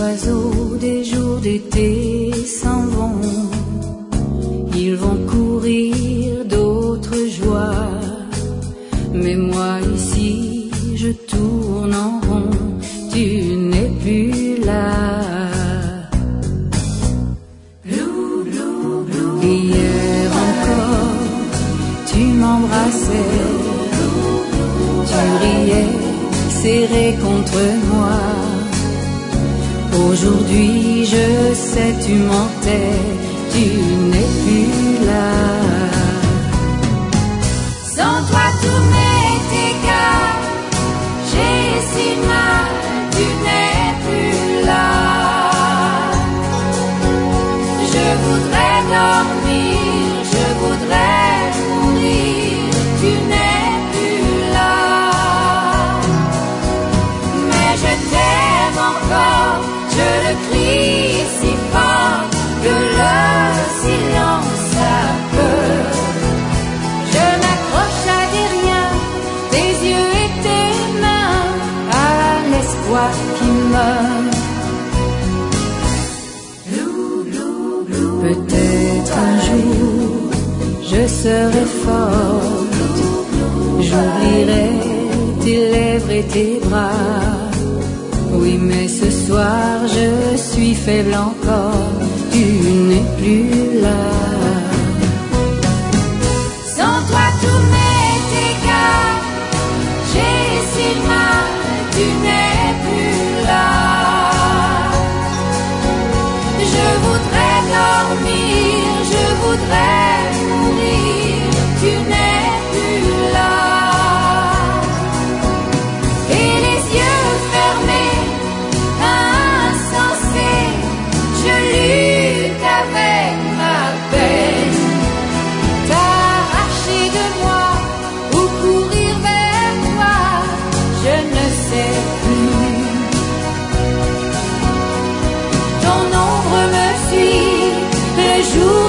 oiseaux des jours d'été s'en vont, ils vont courir d'autres joies, mais moi ici je tourne en rond, tu n'es plus là. Hier encore tu m'embrassais, tu riais serré contre moi. Aujourd'hui je sais tu mentais, tu n'es plus là. Sans toi tout m'est égal, j'ai si mal, tu n'es plus là. Je voudrais dormir, je voudrais mourir, tu n'es plus là. Mais je t'aime encore, je le crie si fort que le silence a peur. Je m'accroche à des riens, tes yeux et tes mains, à l'espoir qui meurt. Peut-être un jour je serai forte, j'oublierai tes lèvres et tes bras. Oui, mais ce soir je suis faible encore, tu n'es plus là. Sans toi tout m'est égal, j'ai si mal, tu n'es plus là. Je voudrais dormir, je voudrais mourir, tu n'es plus là. Et les yeux fermés, insensés, je lutte avec ma peine. T'arracher de moi ou courir vers toi, je ne sais plus. Ton ombre me suit le jour